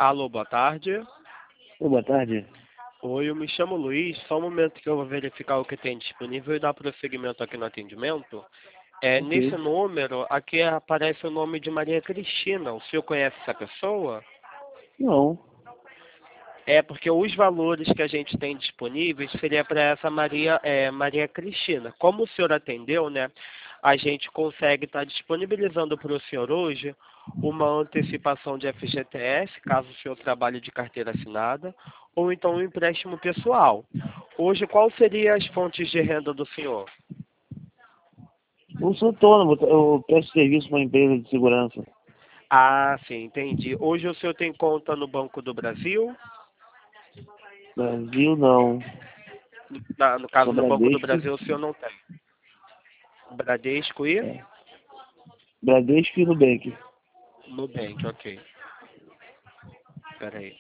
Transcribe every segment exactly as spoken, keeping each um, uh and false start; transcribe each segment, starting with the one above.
Alô, boa tarde. Ô, boa tarde. Oi, eu me chamo Luiz. Só um momento que eu vou verificar o que tem disponível e dar prosseguimento aqui no atendimento. É, Ok. nesse número, aqui aparece o nome de Maria Cristina. O senhor conhece essa pessoa? Não. É porque os valores que a gente tem disponíveis seria para essa Maria, é, Maria Cristina. Como o senhor atendeu, né? A gente consegue estar disponibilizando para o senhor hoje uma antecipação de F G T S, caso o senhor trabalhe de carteira assinada, ou então um empréstimo pessoal. Hoje, qual seriam as fontes de renda do senhor? Eu sou autônomo, eu presto serviço para uma empresa de segurança. Ah, sim, entendi. Hoje o senhor tem conta no Banco do Brasil? Brasil, não. Na- no caso, Sou no Banco do Bradesco. Brasil o senhor não tem. Bradesco e É. Bradesco e Nubank. Nubank, ok. Espera aí.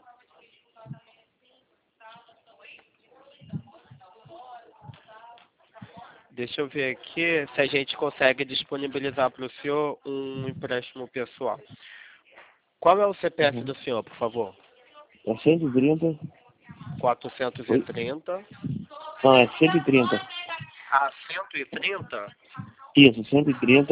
Deixa eu ver aqui se a gente consegue disponibilizar para o senhor um empréstimo pessoal. Qual é o C P F Uhum. do senhor, por favor? É cento e trinta. quatrocentos e Oi? trinta. Não, é cento e trinta. Ah, cento e trinta? Isso, cento e trinta.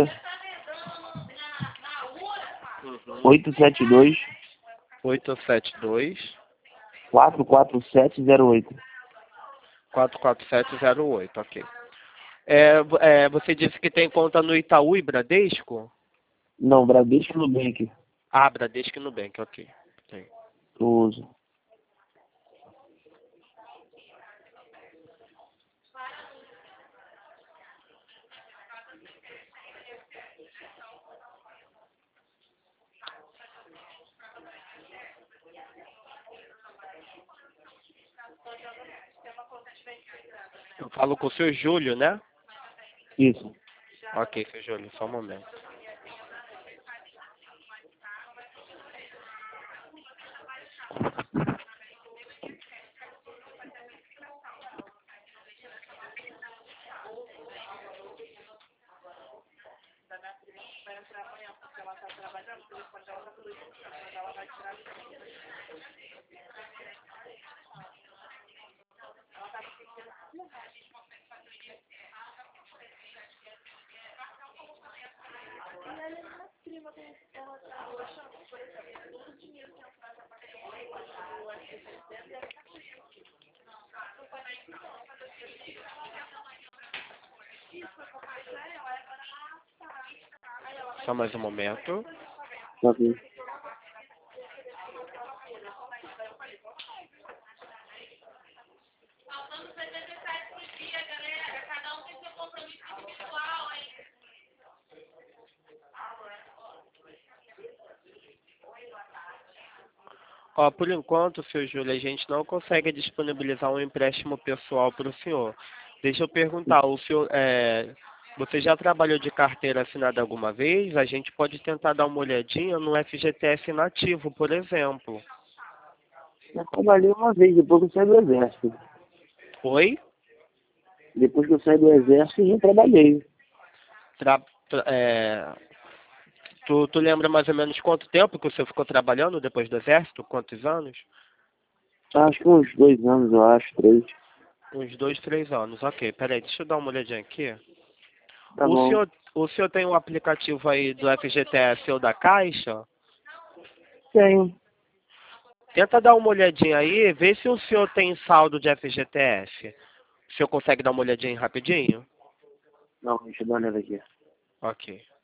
Uhum. oitocentos e setenta e dois. oitocentos e setenta e dois. quatrocentos e quarenta e sete zero oito. quatrocentos e quarenta e sete zero oito, ok. É, vo- é, você disse que tem conta no Itaú e Bradesco? Não, Bradesco e Nubank. Ah, Bradesco e Nubank, ok. Tem. Eu uso. Eu falo com o senhor Júlio, né? Isso. Ok, seu Júlio, só um momento. Só mais um momento. Ok. Ó, por enquanto, seu Júlio, a gente não consegue disponibilizar um empréstimo pessoal para o senhor. Deixa eu perguntar, o senhor, é, você já trabalhou de carteira assinada alguma vez? A gente pode tentar dar uma olhadinha no F G T S nativo, por exemplo. Eu trabalhei uma vez, depois que eu saí do exército. Oi? Depois que eu saí do exército, eu trabalhei. Tra- tra- é, tu, tu lembra mais ou menos quanto tempo que o senhor ficou trabalhando depois do exército? Quantos anos? Acho que uns dois anos, eu acho, três. Uns dois, três anos. Ok, peraí, deixa eu dar uma olhadinha aqui. Tá O bom. senhor, o senhor tem um aplicativo aí do F G T S ou da Caixa? Tenho. Tenta dar uma olhadinha aí, vê se o senhor tem saldo de F G T S. O senhor consegue dar uma olhadinha aí rapidinho? Não, deixa eu dar uma olhada aqui. Ok.